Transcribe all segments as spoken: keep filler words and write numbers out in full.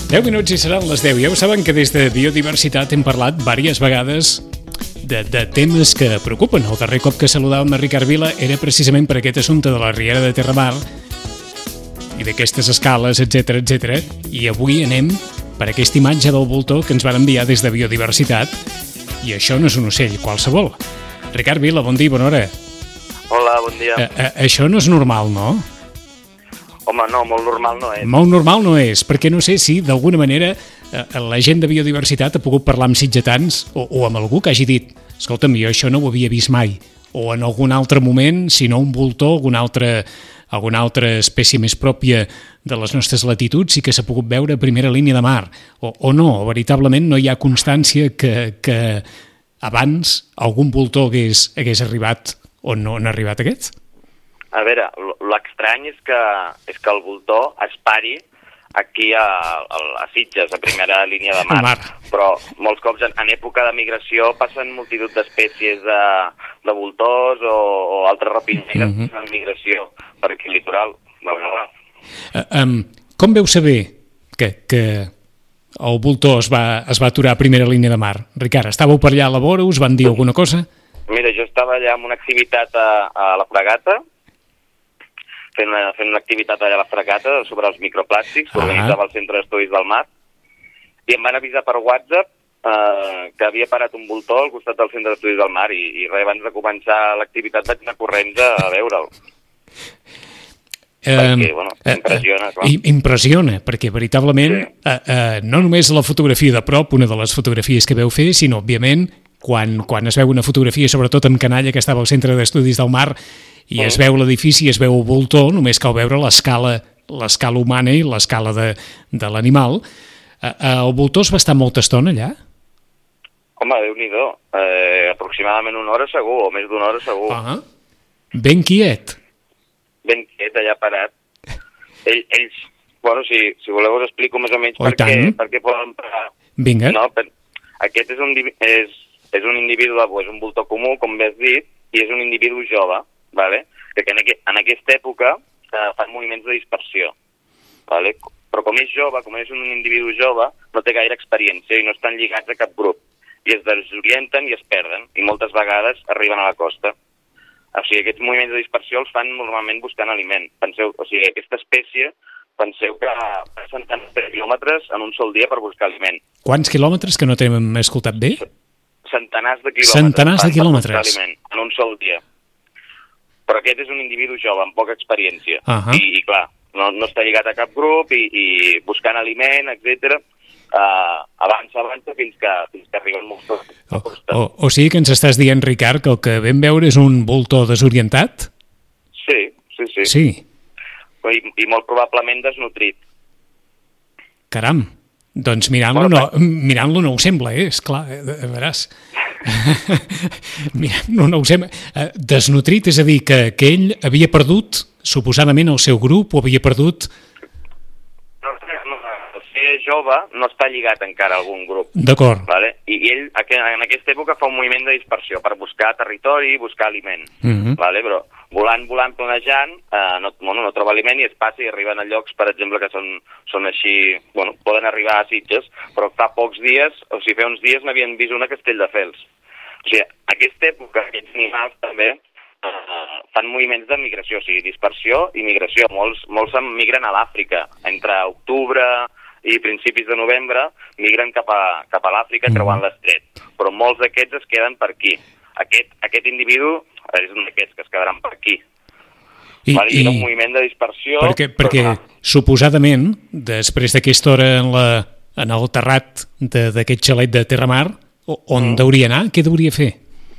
deu minuts i seran les deu. Ja ho saben que des de Biodiversitat hem parlat diverses vegades de, de temes que preocupen. El darrer cop que saludàvem a Ricard Vila era precisament per aquest assumpte de la Riera de Terramar i d'aquestes escales, etcètera, etcètera. I avui anem per aquesta imatge del voltor que ens van enviar des de Biodiversitat. I això no és un ocell qualsevol. Ricard Vila, bon dia i bona hora. Hola, bon dia. A, a, això no és normal, no? Home, no, molt normal no és. Molt normal no és, perquè no sé si d'alguna manera eh, la gent de Biodiversitat ha pogut parlar amb sitgetans o, o amb algú que hagi dit escolta'm, jo això no ho havia vist mai, o en algun altre moment, si no un voltor, alguna altra, alguna altra espècie més pròpia de les nostres latituds i que s'ha pogut veure a primera línia de mar, o, o no, veritablement no hi ha constància que, que abans algun voltor hagués, hagués arribat on no han arribat aquests? A veure, l'estrany és que, és que el voltor es pari aquí a, a, a Sitges, a primera línia de mar. mar. Però molts cops en, en època de migració passen multitud d'espècies de, de voltors o, o altres rapineres mm -hmm. en migració per aquí al litoral. Uh, um, com veu saber que, que el voltor es va, es va aturar a primera línia de mar? Ricard, estàveu per allà a la vora, us van dir alguna cosa? Mira, jo estava allà amb una activitat a, a la Fragata, fent una, fent una activitat allà a la Fragata sobre els microplàstics que ah. organitzava el Centre d'Estudis del Mar, i em van avisar per WhatsApp eh, que havia parat un voltor al costat del Centre d'Estudis del Mar, i, i res, abans de començar l'activitat vaig anar corrents a, a veure'l. Eh, perquè, bueno, impressiona, clar. Eh, impressiona, perquè veritablement sí. eh, eh, no només la fotografia de prop, una de les fotografies que veu fer, sinó, òbviament, quan, quan es veu una fotografia, sobretot en canalla, que estava al Centre d'Estudis del Mar, i es veu l'edifici, es veu el voltor, només cal veure l'escala l'escala humana i l'escala de, de l'animal. Eh, el voltor es va estar molta estona allà? Home, Déu-n'hi-do. Eh, aproximadament una hora segur, o més d'una hora segur. Uh -huh. Ben quiet. Ben quiet, allà parat. Ell, ells, bueno, si, si voleu us explico més o menys oh, per, què, per què poden parar. Vinga. No, per, aquest és un, és, és un individu, és un voltor comú, com bé has dit, i és un individu jove, vale? que en, aqu en aquesta època eh, fan moviments de dispersió. Vale? Però com és jove, com és un individu jove, no té gaire experiència i no estan lligats a cap grup. I es desorienten i es perden, i moltes vegades arriben a la costa. O sigui, aquests moviments de dispersió els fan normalment buscant aliment. Penseu, o sigui, aquesta espècie, penseu que passen tants quilòmetres en un sol dia per buscar aliment. Quants quilòmetres, que no t'hem escoltat bé? Centenars de quilòmetres. Centenars de quilòmetres. Per buscar aliment en un sol dia. Però aquest és un individu jove, amb poca experiència. Uh -huh. I, i clar, no, no està lligat a cap grup i, i buscant aliment, etcètera. Uh, avança, avança fins que, fins que arriben molts. O, o, o sigui que ens estàs dient, Ricard, que el que vam veure és un voltor desorientat? Sí, sí, sí. Sí. I, i molt probablement desnutrit. Caram, doncs mirant-lo no, mirant-lo no ho sembla, eh? Esclar, eh, veràs. Mirant-lo no ho sembla. Desnutrit, és a dir, que, que ell havia perdut, suposadament, el seu grup, o havia perdut... No, no, el ser jove no està lligat encara a algun grup. D'acord. Vale? I, I ell, en aquesta època, fa un moviment de dispersió per buscar territori i buscar aliment. Uh -huh. Vale? Però volant, volant, planejant, eh, no, bueno, no troba aliment i es passa i arriben a llocs, per exemple, que són, són així... Bueno, poden arribar a Sitges, però fa pocs dies, o sigui, fa uns dies n'havien vist una a Castelldefels. O sigui, a aquesta època, aquests animals també eh, fan moviments de migració, o sigui, dispersió i migració. Molts, molts migren a l'Àfrica. Entre octubre i principis de novembre migren cap a, cap a l'Àfrica, creuant l'estret. Però molts d'aquests es queden per aquí. Aquest, aquest individu és un d'aquests que es quedaran per aquí. I, vale? I, I un moviment de dispersió... Perquè, perquè però, suposadament, després d'aquesta hora en, la, en el terrat d'aquest xalet de Terramar, on mm. deuria anar? Què deuria fer?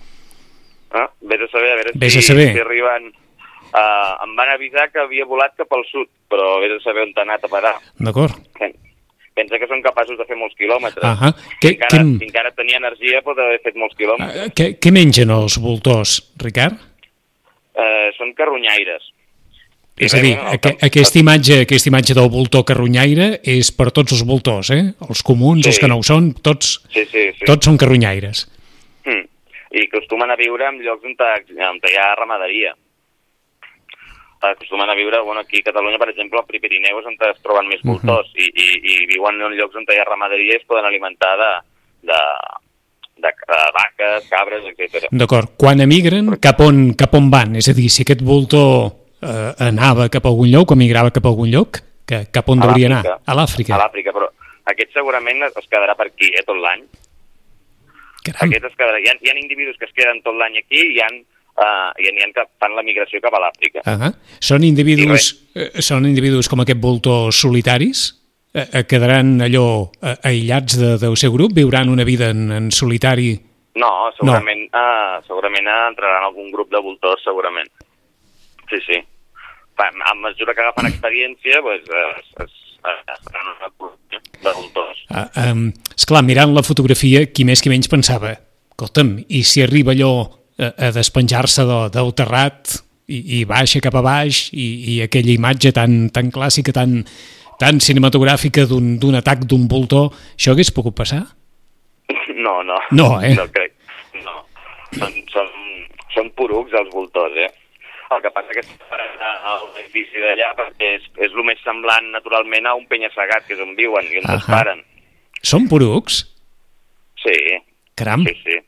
Ah, vés a saber, a veure vés si, a saber. si arriben... Uh, em van avisar que havia volat cap al sud, però vés a saber on t'ha anat a parar. D'acord. Pensa que són capaços de fer molts quilòmetres. Uh -huh. si, encara, que... si encara tenia energia, pot haver fet molts quilòmetres. Uh, què, què mengen els voltors, Ricard? Uh, són carronyaires. És a dir, aqu aquesta, imatge, aquesta imatge del voltor carronyaire és per tots els voltors, eh? Els comuns, sí. Els que no ho són, tots, sí, sí, sí. tots són carronyaires. Mm. I acostumen a viure en llocs on, on hi ha ramaderia. acostumen a viure, bueno, aquí a Catalunya, per exemple, al Pirineu és on es troben més voltors, uh -huh. i, i, i viuen en llocs on hi ha ramaderia i es poden alimentar de, de, de, de vaques, cabres, etcètera. D'acord. Quan emigren, cap on, cap on van? És a dir, si aquest voltor eh, anava cap a algun lloc o migrava cap a algun lloc, que, cap on hauria anar? A l'Àfrica. A l'Àfrica, però aquest segurament es quedarà per aquí, eh, tot l'any. Caram. Aquest es quedarà. Hi ha, hi ha individus que es queden tot l'any aquí i hi ha, uh, i hi ha que fan la migració cap a l'Àfrica. Uh -huh. Són individus, eh, són individus com aquest voltor solitaris? Eh, eh, quedaran allò eh, aïllats de, del seu grup? Viuran una vida en, en solitari? No, segurament, no. Uh, segurament entraran algun grup de voltors, segurament. Sí, sí. A mesura que agafen experiència, doncs, es, es, es faran una col·lecció de voltors. Uh, um, esclar, mirant la fotografia, qui més qui menys pensava, escolta'm, i si arriba allò a, a despenjar-se de, del terrat i, i baixa cap a baix i, i aquella imatge tan, tan clàssica, tan, tan cinematogràfica d'un atac d'un voltor, això hagués pogut passar? No, no. No, eh? No crec. No. Són, són, són porucs, els voltors, eh? El que passa que estan a l'edifici d'allà perquè és, és el més semblant naturalment a un penya-segat, que és on viuen i on uh -huh. es paren. Són porucs? Sí. Caram. Sí, sí.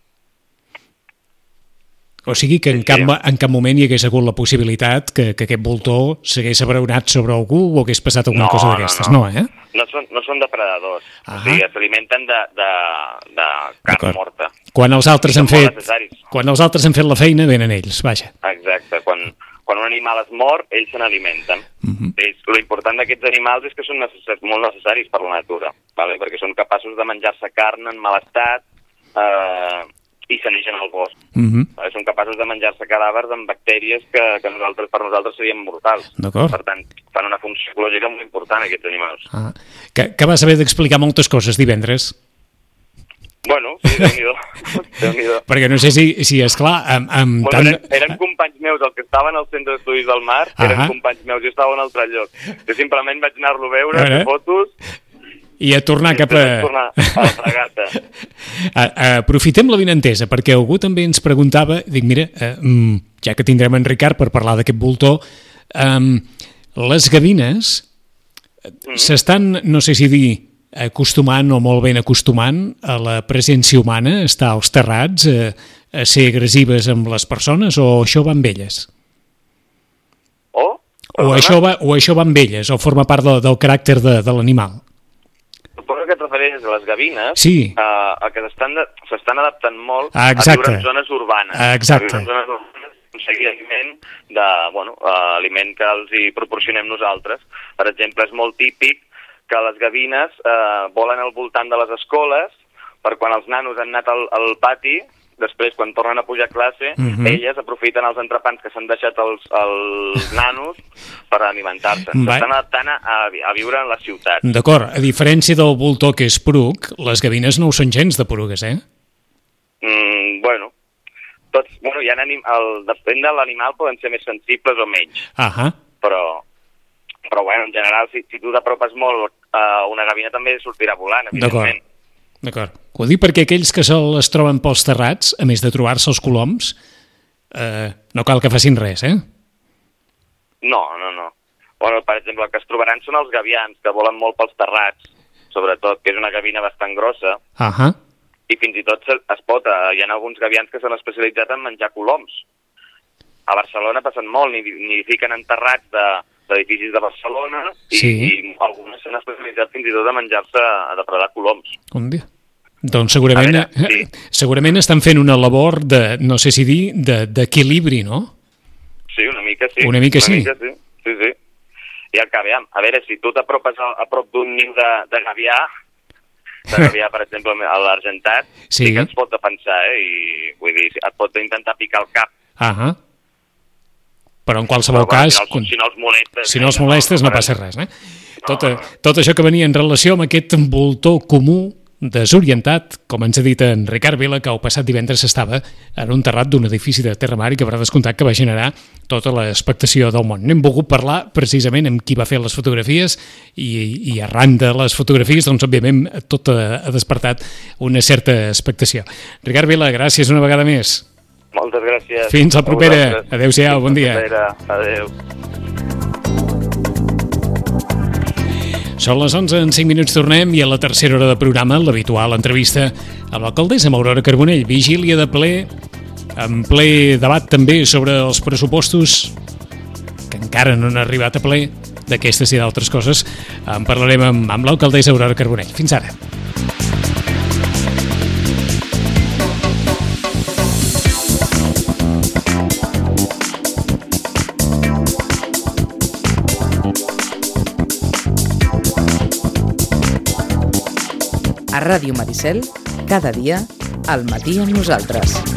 O sigui que en, sí, cap, sí. en cap moment hi hagués hagut la possibilitat que, que aquest voltor s'hagués abraonat sobre algú o hagués passat alguna no, cosa d'aquestes, no, no. no, eh? No són, no són depredadors, uh -huh. o sigui, s'alimenten de, de, de carn morta. Quan els altres han fet, quan els altres han fet la feina, venen ells, vaja. Exacte, quan, quan un animal es mor, ells se n'alimenten. Uh -huh. L'important d'aquests animals és que són necessar, molt necessaris per la natura, vale? Perquè són capaços de menjar-se carn en mal estat eh, i se n'eixen al bosc. Uh -huh. vale? Són capaços de menjar-se cadàvers amb bactèries que, que nosaltres, per nosaltres serien mortals. Per tant, fan una funció ecològica molt important, aquests animals. Ah. Que, que vas haver d'explicar moltes coses divendres. Bueno, sí, Déu-n'hi-do. Déu-n'hi-do. Perquè no sé si, si esclar... Amb, amb bueno, tant... eren, eren companys meus, els que estaven al Centre d'Estudis del Mar, uh -huh. eren companys meus, jo estava a un altre lloc. Jo simplement vaig anar-lo a veure, a fer fotos... I a tornar cap a... a tornar a la fregata. Aprofitem la vinentesa, perquè algú també ens preguntava, dic, mira, eh, ja que tindrem en Ricard per parlar d'aquest voltor, eh, les gavines mm. s'estan, no sé si dir, acostumant o molt ben acostumant a la presència humana, estar als terrats, a, a ser agressives amb les persones, o això va amb elles? O? O això, va, o això va amb elles, o forma part de, del caràcter de, de l'animal? Suposo que et refereixes a les gavines, sí. uh, a que s'estan adaptant molt ah, a viure en zones urbanes. Ah, exacte. A viure en zones urbanes, aconseguir aliment, de, bueno, uh, aliment que els hi proporcionem nosaltres. Per exemple, és molt típic que les gavines eh, volen al voltant de les escoles per quan els nanos han anat al, al pati, després quan tornen a pujar a classe, uh -huh. elles aprofiten els entrepans que s'han deixat els, els nanos per alimentar-se. S'estan adaptant a, a viure en la ciutat. D'acord, a diferència del voltor que és poruc, les gavines no ho són gens de porugues, eh? Mm, bueno, tots, bueno, hi ha anim, el, depèn de l'animal, poden ser més sensibles o menys. Ahà. Però... Però, bueno, en general, si, si tu t'apropes molt a uh, una gavina també sortirà volant, evidentment. D'acord. Ho dic perquè aquells que se les troben pels terrats, a més de trobar-se els coloms, eh, no cal que facin res, eh? No, no, no. Bueno, per exemple, el que es trobaran són els gavians, que volen molt pels terrats, sobretot, que és una gavina bastant grossa, uh-huh. i fins i tot es pot, eh, hi ha alguns gavians que s'han especialitzat en menjar coloms. A Barcelona passen molt, nidifiquen en terrats de... d'edificis de Barcelona i, sí. i algunes s'han especialitzat fins i tot a menjar-se, a depredar coloms. Un dia. Doncs segurament, veure, sí. segurament estan fent una labor de, no sé si dir, d'equilibri, no? Sí, una mica sí. Una mica una sí. Mica, sí. Sí, sí. I al que veiem, a veure, si tu t'apropes a, a prop d'un niu de, de gavià, de gavià, per exemple, a l'Argentat, sí. sí que ens pot defensar, eh? I, vull dir, et pot intentar picar el cap. Ahà. Però en qualsevol però, cas... Si no, si no els molestes... Si no els molestes no, no, no passa res, eh? No, tot, no. tot això que venia en relació amb aquest voltor comú desorientat, com ens ha dit en Ricard Vila, que el passat divendres estava en un terrat d'un edifici de Terramar i que haurà descomptat que va generar tota l'expectació del món. N'hem volgut parlar precisament amb qui va fer les fotografies i, i arran de les fotografies, doncs, òbviament, tot ha, ha despertat una certa expectació. Ricard Vila, gràcies una vegada més. Moltes gràcies. Fins la propera. Adéu-siau, bon dia. Adéu. Són les onze, en cinc minuts tornem, i a la tercera hora de programa, l'habitual entrevista amb l'alcaldessa Aurora Carbonell. Vigília de ple, en ple debat també sobre els pressupostos, que encara no han arribat a ple, d'aquestes i d'altres coses. En parlarem amb, amb l'alcaldessa Aurora Carbonell. Fins ara. A Ràdio Maricel, cada dia, al matí amb nosaltres.